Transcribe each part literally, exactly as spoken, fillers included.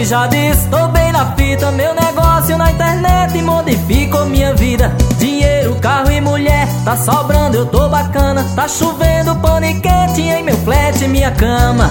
e já disse, tô bem na fita. Meu negócio na internet modificou minha vida. Dinheiro, carro e mulher, tá sobrando, eu tô bacana. Tá chovendo paniquete em meu flat e minha cama.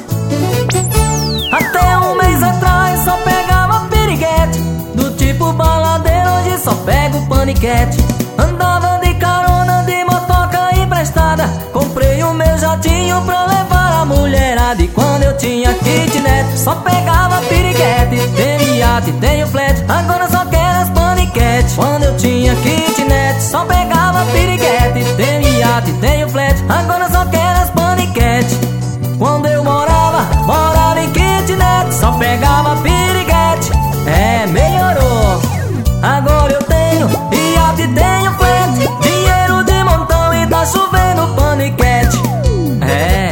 Até um mês atrás só pegava piriguete, do tipo baladeiro, hoje só pego paniquete. Andava de carona de motoca emprestada, comprei o meu jatinho pra levar a mulherada. E quando eu tinha kitnet, só pegava piriguete. Tenho iate, tenho flat, agora só quero as paniquete. Quando eu tinha kitnet, só pegava piriguete. Tenho iate, tenho flat, agora só quero as paniquete. Quando eu morava, morava em kitnet, só pegava piriguete. É, melhorou. Agora eu tenho iate, tenho flat, dinheiro de montão e tá chovendo paniquete. É.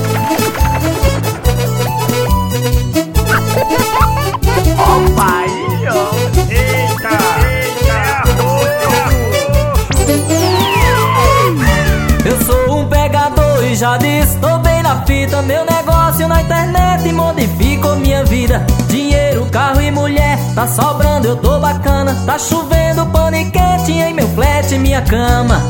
Opa, aí, ó. Eita, eita, Eu sou um pegador e já disse, tô bem na fita. Meu negócio na internet modificou minha vida. Dinheiro, carro e mulher, tá sobrando, eu tô bacana. Tá chovendo paniquete em meu flat e minha cama.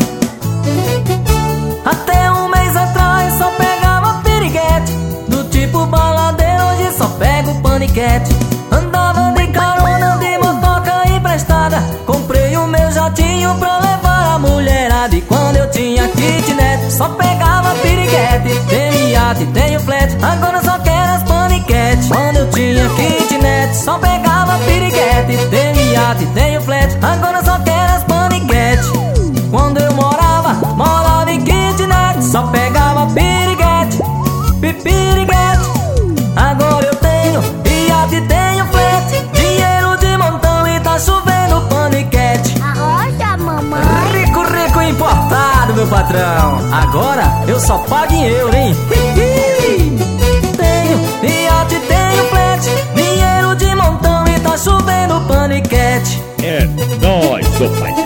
Até um mês atrás só pegava piriguete, do tipo baladeiro, hoje só pego paniquete. Andava de carona de motoca emprestada, comprei o meu jatinho pra levar a mulherada. E quando eu tinha kitnet, só pegava piriguete. Tenho iate, tenho flat, agora só quero as paniquete. Quando eu tinha kitnet, só pegava piriguete. Tenho iate, tenho flat, agora só quero as paniquete. Quando eu morava, morava em kitnet, só pegava piriguete, piriguete. Agora eu tenho iate, tenho flat, dinheiro de montão e tá chovendo paniquete. Arrocha, mamãe. Rico, rico importado, meu patrão. Agora eu só pago em euro, hein? Tenho iate, tenho flat, dinheiro de montão e tá chovendo paniquete. É nóis, ô pai.